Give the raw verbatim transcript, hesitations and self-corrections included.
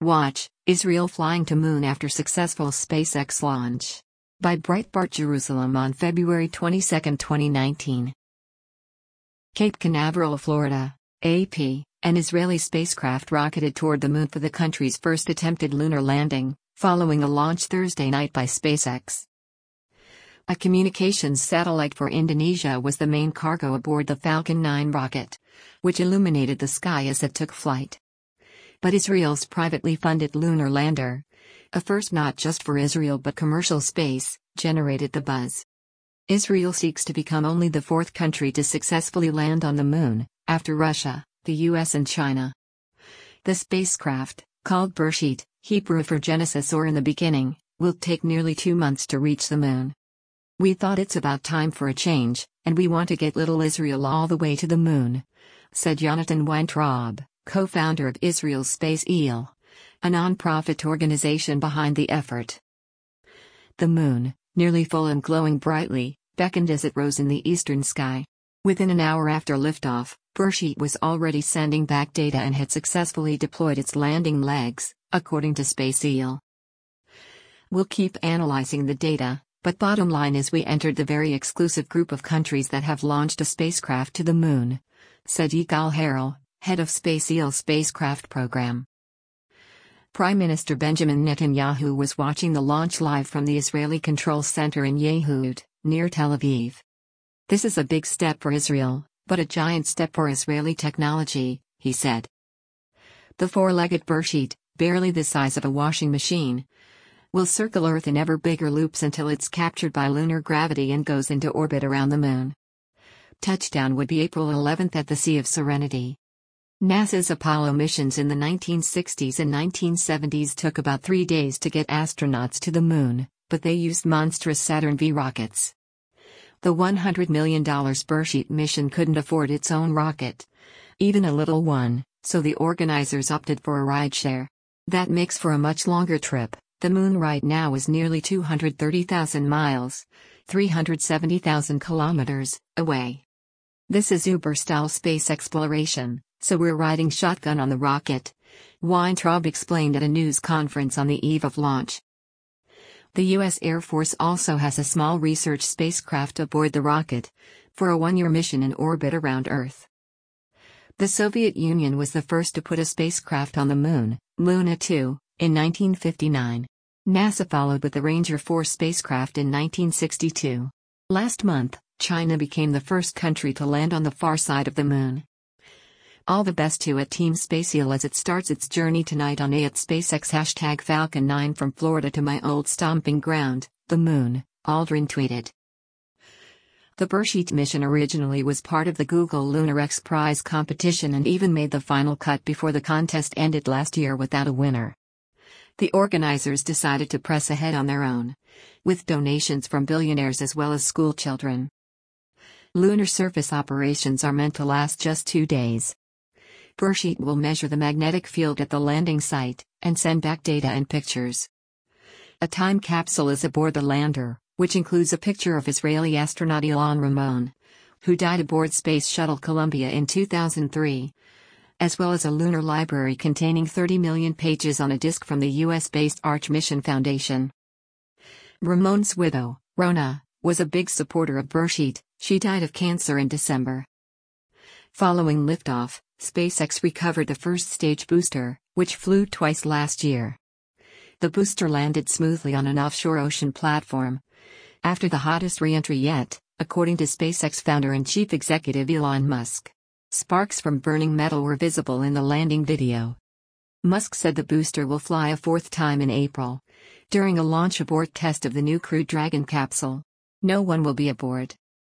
Watch, Israel flying to moon after successful SpaceX launch. By Breitbart Jerusalem on February twenty-second, twenty nineteen. Cape Canaveral, Florida, A P, an Israeli spacecraft rocketed toward the moon for the country's first attempted lunar landing, following a launch Thursday night by SpaceX. A communications satellite for Indonesia was the main cargo aboard the Falcon nine rocket, which illuminated the sky as it took flight. But Israel's privately funded lunar lander, a first not just for Israel but commercial space, generated the buzz. Israel seeks to become only the fourth country to successfully land on the moon, after Russia, the U S and China. The spacecraft, called Beresheet, Hebrew for Genesis or in the beginning, will take nearly two months to reach the moon. We thought it's about time for a change, and we want to get little Israel all the way to the moon, said Jonathan Weintraub, co-founder of Israel's Space Eel, a non-profit organization behind the effort. The moon, nearly full and glowing brightly, beckoned as it rose in the eastern sky. Within an hour after liftoff, Beresheet was already sending back data and had successfully deployed its landing legs, according to Space Eel. We'll keep analyzing the data, but bottom line is we entered the very exclusive group of countries that have launched a spacecraft to the moon, said Yigal Harel, head of Space Eel's spacecraft program. Prime Minister Benjamin Netanyahu was watching the launch live from the Israeli Control Center in Yehud, near Tel Aviv. This is a big step for Israel, but a giant step for Israeli technology, he said. The four-legged Beresheet, barely the size of a washing machine, will circle Earth in ever bigger loops until it's captured by lunar gravity and goes into orbit around the moon. Touchdown would be April eleventh at the Sea of Serenity. NASA's Apollo missions in the nineteen sixties and nineteen seventies took about three days to get astronauts to the moon, but they used monstrous Saturn V rockets. The one hundred million dollar Beresheet mission couldn't afford its own rocket, even a little one, so the organizers opted for a rideshare. That makes for a much longer trip. The moon right now is nearly two hundred thirty thousand miles, three hundred seventy thousand kilometers, away. This is Uber-style space exploration, so we're riding shotgun on the rocket, Weintraub explained at a news conference on the eve of launch. The U S Air Force also has a small research spacecraft aboard the rocket, for a one-year mission in orbit around Earth. The Soviet Union was the first to put a spacecraft on the moon, Luna two, in nineteen fifty-nine. NASA followed with the Ranger four spacecraft in nineteen sixty-two. Last month, China became the first country to land on the far side of the moon. All the best to it Team Space Eel as it starts its journey tonight on A at SpaceX hashtag Falcon nine from Florida to my old stomping ground, the moon, Aldrin tweeted. The Beresheet mission originally was part of the Google Lunar X Prize competition and even made the final cut before the contest ended last year without a winner. The organizers decided to press ahead on their own, with donations from billionaires as well as school children. Lunar surface operations are meant to last just two days. Beresheet will measure the magnetic field at the landing site, and send back data and pictures. A time capsule is aboard the lander, which includes a picture of Israeli astronaut Ilan Ramon, who died aboard Space Shuttle Columbia in two thousand three. As well as a lunar library containing thirty million pages on a disk from the U S-based Arch Mission Foundation. Ramon's widow, Rona, was a big supporter of Beresheet. She died of cancer in December. Following liftoff, SpaceX recovered the first stage booster, which flew twice last year. The booster landed smoothly on an offshore ocean platform, after the hottest re-entry yet, according to SpaceX founder and chief executive Elon Musk. Sparks from burning metal were visible in the landing video. Musk said the booster will fly a fourth time in April, during a launch abort test of the new Crew Dragon capsule. No one will be aboard.